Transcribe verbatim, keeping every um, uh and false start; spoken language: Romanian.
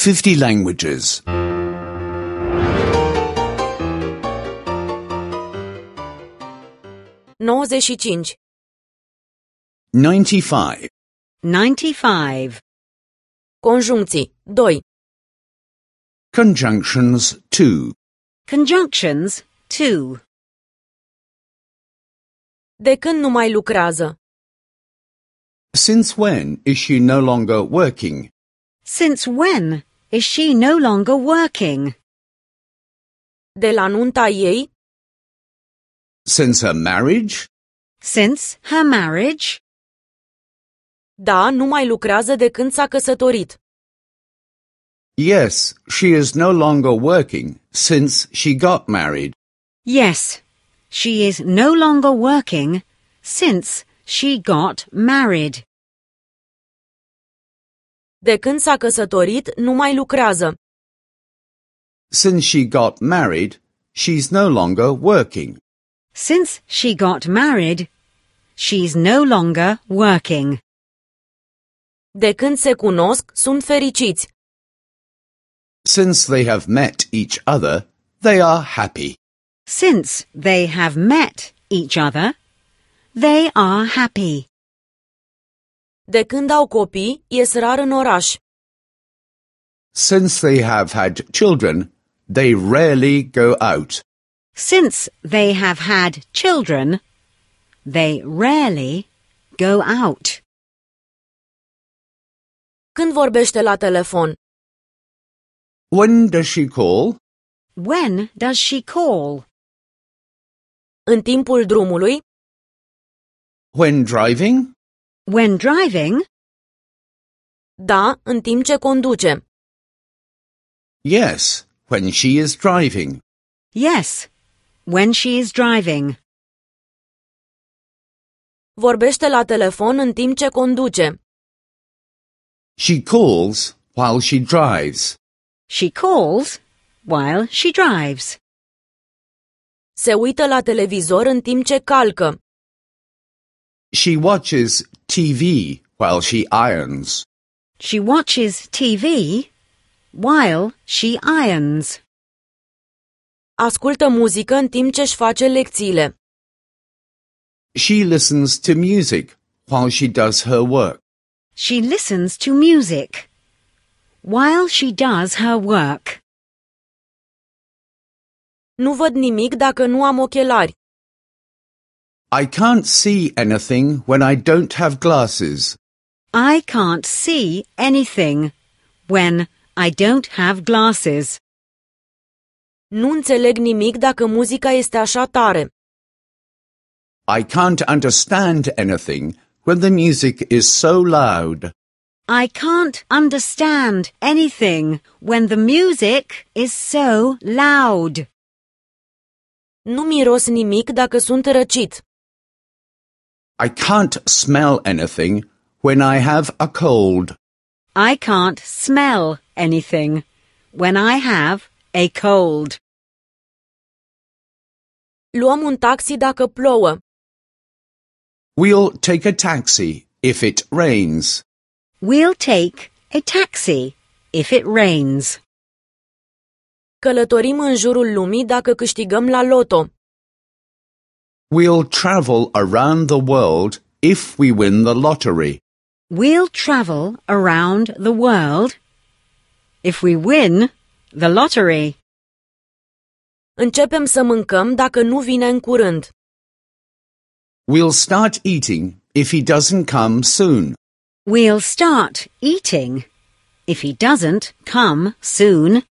fifty languages. nouăzeci și cinci. ninety-five. ninety-five. Conjuncții. doi. Conjunctions two. Conjunctions two. De când nu mai lucrează? Since when is she no longer working? Since when is she no longer working? De la nunta ei? Since her marriage? Since her marriage? Da, nu mai lucrează de când s-a căsătorit. Yes, she is no longer working since she got married. Yes, she is no longer working since she got married. De când s-a căsătorit, nu mai lucrează. Since she got married, she's no longer working. Since she got married, she's no longer working. De când se cunosc, sunt fericiți. Since they have met each other, they are happy. Since they have met each other, they are happy. De când au copii, ies rar în oraș. Since they have had children, they rarely go out. Since they have had children, they rarely go out. Când vorbește la telefon? When does she call? When does she call? În timpul drumului? When driving? When driving? Da, în timp ce conduce. Yes, when she is driving. Yes, when she is driving. Vorbește la telefon în timp ce conduce. She calls while she drives. She calls while she drives. Se uită la televizor în timp ce calcă. She watches T V while she irons. She watches T V while she irons. Ascultă muzică în timp ce își face lecțiile. She listens to music while she does her work. She listens to music while she does her work. Nu văd nimic dacă nu am ochelari. I can't see anything when I don't have glasses. I can't see anything when I don't have glasses. Nu înțeleg nimic dacă muzica este așa tare. I can't understand anything when the music is so loud. I can't understand anything when the music is so loud. Nu miros nimic dacă sunt răcit. I can't smell anything when I have a cold. I can't smell anything when I have a cold. Luăm un taxi dacă plouă. We'll take a taxi if it rains. We'll take a taxi if it rains. Călătorim în jurul lumii dacă câștigăm la loto. We'll travel around the world if we win the lottery. We'll travel around the world if we win the lottery. Începem să mâncăm dacă nu vine în curând. We'll start eating if he doesn't come soon. We'll start eating if he doesn't come soon.